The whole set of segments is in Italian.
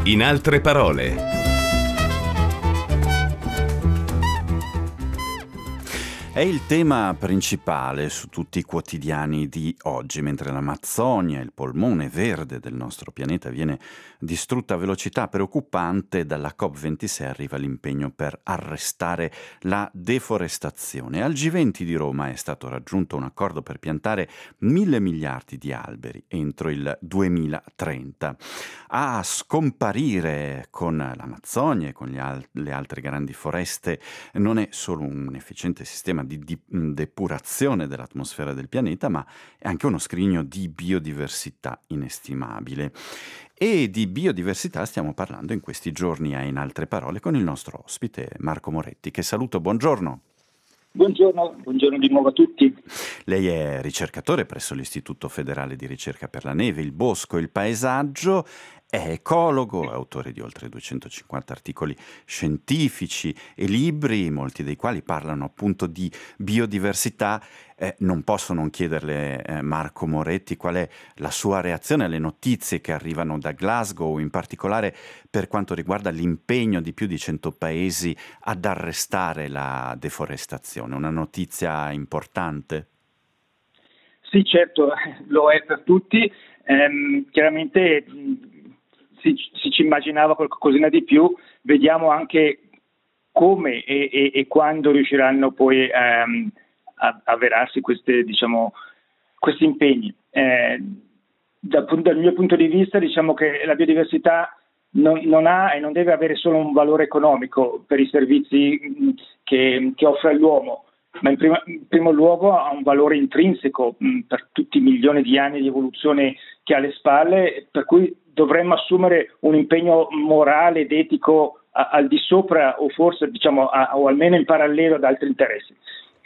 In altre parole. È il tema principale su tutti i quotidiani di oggi, mentre l'Amazzonia, il polmone verde del nostro pianeta, viene distrutta a velocità preoccupante. Dalla COP26 arriva l'impegno per arrestare la deforestazione. Al G20 di Roma è stato raggiunto un accordo per piantare 1.000 miliardi di alberi entro il 2030. A scomparire con l'Amazzonia e con le altre grandi foreste non è solo un efficiente sistema di depurazione dell'atmosfera del pianeta, ma è anche uno scrigno di biodiversità inestimabile. E di biodiversità stiamo parlando in questi giorni a In altre parole con il nostro ospite Marco Moretti, che saluto. Buongiorno. Buongiorno di nuovo a tutti. Lei è ricercatore presso l'Istituto Federale di Ricerca per la Neve, il Bosco e il Paesaggio, è ecologo, è autore di oltre 250 articoli scientifici e libri, molti dei quali parlano appunto di biodiversità. Non posso non chiederle, Marco Moretti, qual è la sua reazione alle notizie che arrivano da Glasgow, in particolare per quanto riguarda l'impegno di più di 100 paesi ad arrestare la deforestazione. Una notizia importante? Sì, certo, lo è per tutti. Chiaramente si ci immaginava qualcosina di più, vediamo anche come e quando riusciranno poi a avverarsi questi impegni. Dal mio punto di vista, diciamo che la biodiversità non ha e non deve avere solo un valore economico per i servizi che offre l'uomo, ma in primo luogo ha un valore intrinseco per tutti i milioni di anni di evoluzione che ha alle spalle, per cui dovremmo assumere un impegno morale ed etico al di sopra, o forse o almeno in parallelo ad altri interessi.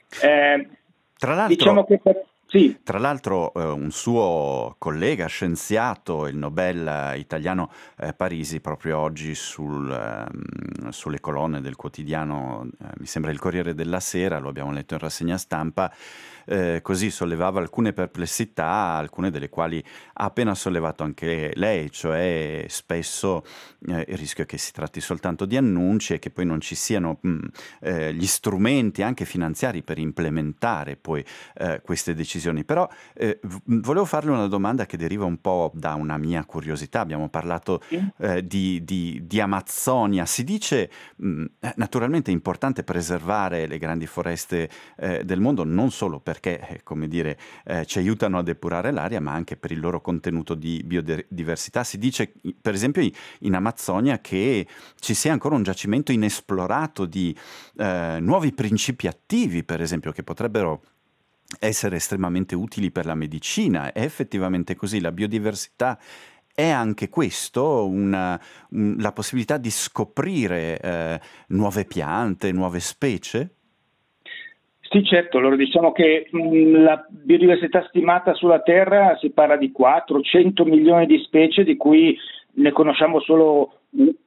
Tra l'altro un suo collega scienziato, il Nobel italiano Parisi, proprio oggi sulle colonne del quotidiano, mi sembra il Corriere della Sera, lo abbiamo letto in rassegna stampa, così sollevava alcune perplessità, alcune delle quali ha appena sollevato anche lei, cioè spesso il rischio è che si tratti soltanto di annunci e che poi non ci siano gli strumenti anche finanziari per implementare poi queste decisioni. Però volevo farle una domanda che deriva un po' da una mia curiosità. Abbiamo parlato di Amazzonia. Si dice naturalmente è importante preservare le grandi foreste del mondo, non solo perché ci aiutano a depurare l'aria, ma anche per il loro contenuto di biodiversità. Si dice per esempio in Amazzonia che ci sia ancora un giacimento inesplorato di nuovi principi attivi, per esempio, che potrebbero essere estremamente utili per la medicina. È effettivamente così? La biodiversità è anche questo, la possibilità di scoprire nuove piante, nuove specie? Sì, certo. Allora diciamo che la biodiversità stimata sulla Terra, si parla di 400 milioni di specie, di cui ne conosciamo solo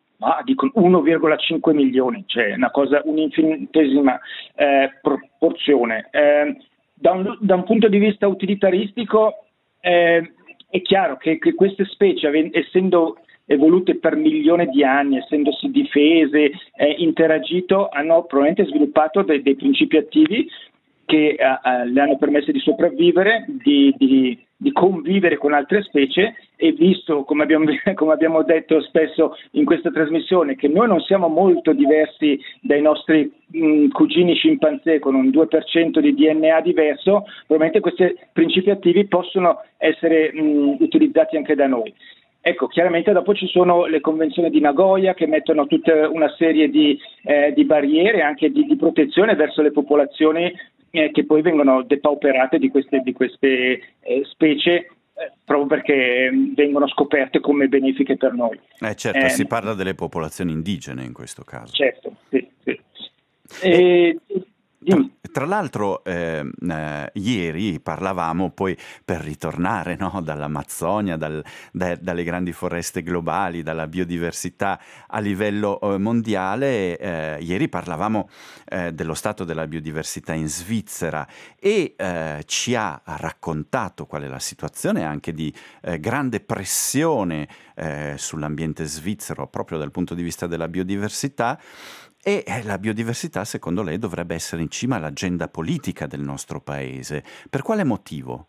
1,5 milioni, cioè un'infinitesima proporzione. Da un punto di vista utilitaristico è chiaro che queste specie, essendo evolute per milioni di anni, essendosi difese, interagito, hanno probabilmente sviluppato dei principi attivi che le hanno permesso di sopravvivere, di convivere con altre specie, e visto, come abbiamo detto spesso in questa trasmissione, che noi non siamo molto diversi dai nostri cugini scimpanzé con un 2% di DNA diverso, probabilmente questi principi attivi possono essere utilizzati anche da noi. Ecco, chiaramente dopo ci sono le convenzioni di Nagoya che mettono tutta una serie di barriere, anche di protezione verso le popolazioni che poi vengono depauperate di queste specie, proprio perché vengono scoperte come benefiche per noi. Certo, si parla delle popolazioni indigene in questo caso. Certo, sì. Tra l'altro, ieri parlavamo poi per ritornare, no, dall'Amazzonia, dalle grandi foreste globali, dalla biodiversità a livello mondiale, ieri parlavamo dello stato della biodiversità in Svizzera e ci ha raccontato qual è la situazione anche di grande pressione sull'ambiente svizzero proprio dal punto di vista della biodiversità. E la biodiversità, secondo lei, dovrebbe essere in cima all'agenda politica del nostro paese. Per quale motivo?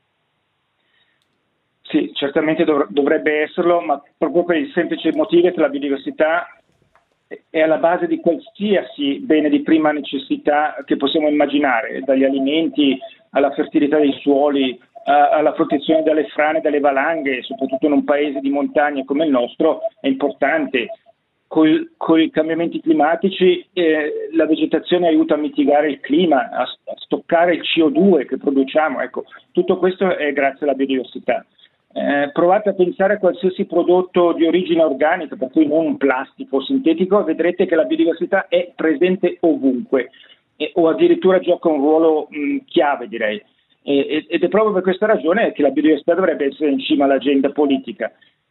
Sì, certamente dovrebbe esserlo, ma proprio per il semplice motivo che la biodiversità è alla base di qualsiasi bene di prima necessità che possiamo immaginare, dagli alimenti alla fertilità dei suoli, alla protezione dalle frane e dalle valanghe, soprattutto in un paese di montagna come il nostro, è importante. Con i cambiamenti climatici la vegetazione aiuta a mitigare il clima, a stoccare il CO2 che produciamo, ecco, tutto questo è grazie alla biodiversità. Provate a pensare a qualsiasi prodotto di origine organica, per cui non un plastico sintetico, vedrete che la biodiversità è presente ovunque o addirittura gioca un ruolo chiave, direi. Ed è proprio per questa ragione che la biodiversità dovrebbe essere in cima all'agenda politica.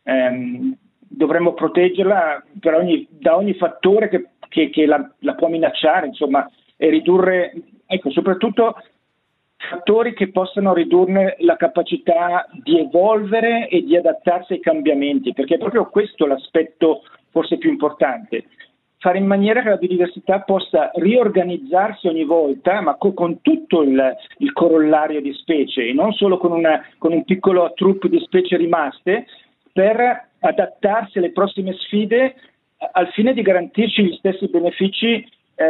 Dovremmo proteggerla da ogni fattore che la può minacciare, insomma, e ridurre, ecco, soprattutto fattori che possano ridurne la capacità di evolvere e di adattarsi ai cambiamenti, perché è proprio questo l'aspetto forse più importante. Fare in maniera che la biodiversità possa riorganizzarsi ogni volta, ma con tutto il corollario di specie, e non solo con un piccolo troupe di specie rimaste, per adattarsi alle prossime sfide al fine di garantirci gli stessi benefici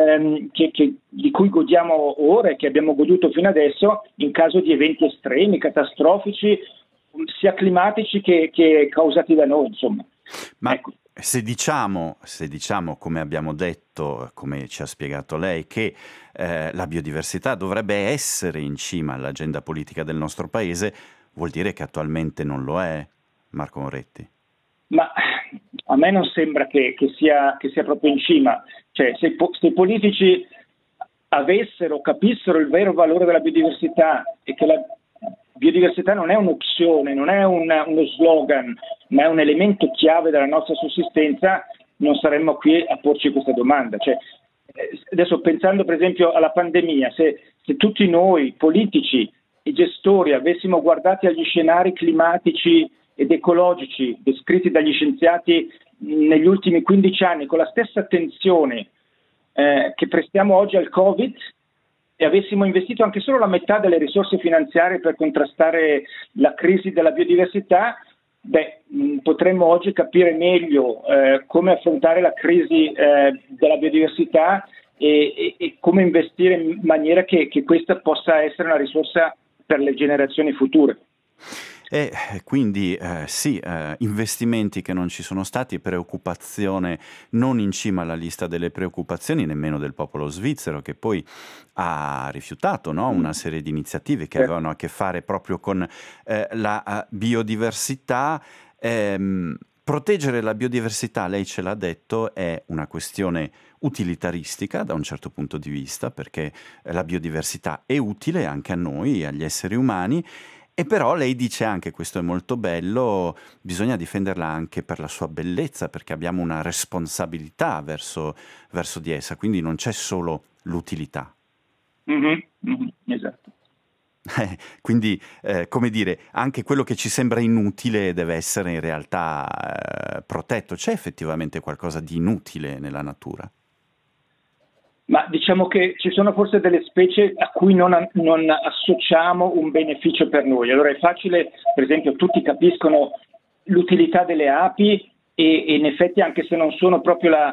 di cui godiamo ora e che abbiamo goduto fino adesso in caso di eventi estremi, catastrofici, sia climatici che causati da noi, insomma. Ma ecco. Se diciamo, come abbiamo detto, come ci ha spiegato lei, che la biodiversità dovrebbe essere in cima all'agenda politica del nostro paese, vuol dire che attualmente non lo è, Marco Moretti? Ma a me non sembra che sia proprio in cima. Cioè, se i politici capissero il vero valore della biodiversità e che la biodiversità non è un'opzione, non è uno slogan, ma è un elemento chiave della nostra sussistenza, non saremmo qui a porci questa domanda. Cioè, adesso pensando per esempio alla pandemia, se tutti noi politici e gestori avessimo guardato agli scenari climatici ed ecologici descritti dagli scienziati negli ultimi 15 anni con la stessa attenzione che prestiamo oggi al Covid e avessimo investito anche solo la metà delle risorse finanziarie per contrastare la crisi della biodiversità, potremmo oggi capire meglio come affrontare la crisi della biodiversità e come investire in maniera che questa possa essere una risorsa per le generazioni future. E quindi sì, investimenti che non ci sono stati e preoccupazione non in cima alla lista delle preoccupazioni nemmeno del popolo svizzero, che poi ha rifiutato, no, una serie di iniziative che avevano a che fare proprio con la biodiversità. Proteggere la biodiversità, lei ce l'ha detto, è una questione utilitaristica da un certo punto di vista, perché la biodiversità è utile anche a noi, agli esseri umani. E però lei dice anche, questo è molto bello, bisogna difenderla anche per la sua bellezza, perché abbiamo una responsabilità verso di essa, quindi non c'è solo l'utilità. Esatto. Quindi, come dire, anche quello che ci sembra inutile deve essere in realtà protetto. C'è effettivamente qualcosa di inutile nella natura? Ma diciamo che ci sono forse delle specie a cui non associamo un beneficio per noi. Allora è facile, per esempio, tutti capiscono l'utilità delle api e in effetti anche se non sono proprio la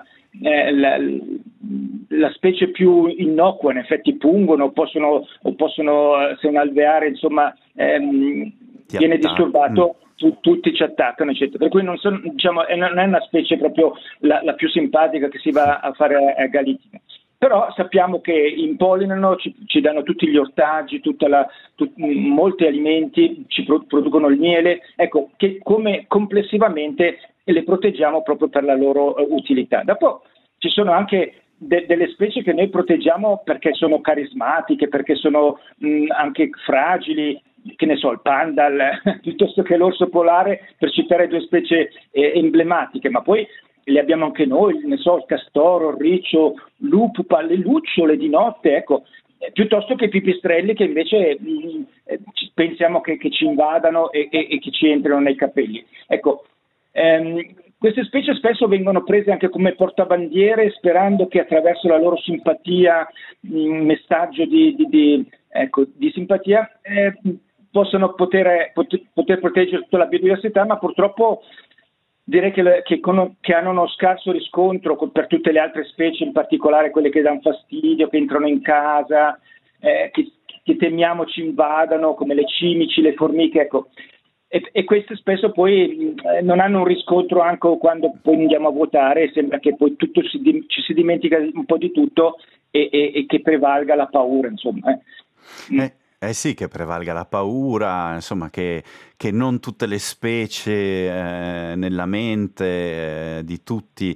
specie più innocua, in effetti pungono o possono se un alveare insomma viene disturbato, tutti ci attaccano, eccetera. Per cui non è una specie proprio la più simpatica che si va a fare a Galizia. Però sappiamo che impollinano, ci danno tutti gli ortaggi, molti alimenti, ci producono il miele, ecco, che come complessivamente le proteggiamo proprio per la loro utilità. Dopo ci sono anche delle specie che noi proteggiamo perché sono carismatiche, perché sono anche fragili, che ne so, il panda piuttosto che l'orso polare, per citare due specie emblematiche, ma poi le abbiamo anche noi, ne so, il castoro, il riccio, l'upupa, le lucciole di notte, ecco, piuttosto che i pipistrelli che invece pensiamo che ci invadano e che ci entrino nei capelli. Ecco, queste specie spesso vengono prese anche come portabandiere, sperando che attraverso la loro simpatia, un messaggio di simpatia, possano poter proteggere tutta la biodiversità, ma purtroppo direi che hanno uno scarso riscontro per tutte le altre specie, in particolare quelle che danno fastidio, che entrano in casa, che temiamo ci invadano, come le cimici, le formiche, ecco. E queste spesso poi non hanno un riscontro anche quando poi andiamo a votare, e sembra che poi ci si dimentica un po' di tutto e che prevalga la paura, insomma. Eh sì, che prevalga la paura, insomma, che non tutte le specie nella mente di tutti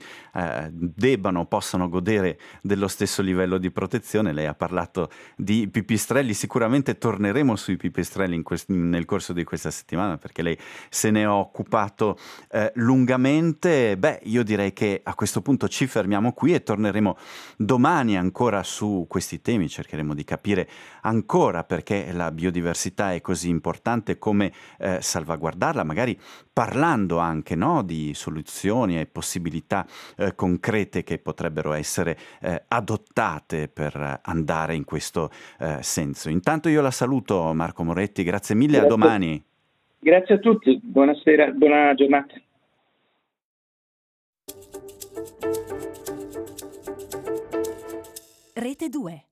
possano godere dello stesso livello di protezione. Lei ha parlato di pipistrelli, sicuramente torneremo sui pipistrelli nel corso di questa settimana, perché lei se ne è occupato lungamente. Io direi che a questo punto ci fermiamo qui e torneremo domani ancora su questi temi, cercheremo di capire ancora perché la biodiversità è così importante, come salvaguardarla, magari parlando anche, no, di soluzioni e possibilità concrete che potrebbero essere adottate per andare in questo senso. Intanto io la saluto, Marco Moretti, grazie mille, a domani. Grazie a tutti, buonasera, buona giornata. Rete 2.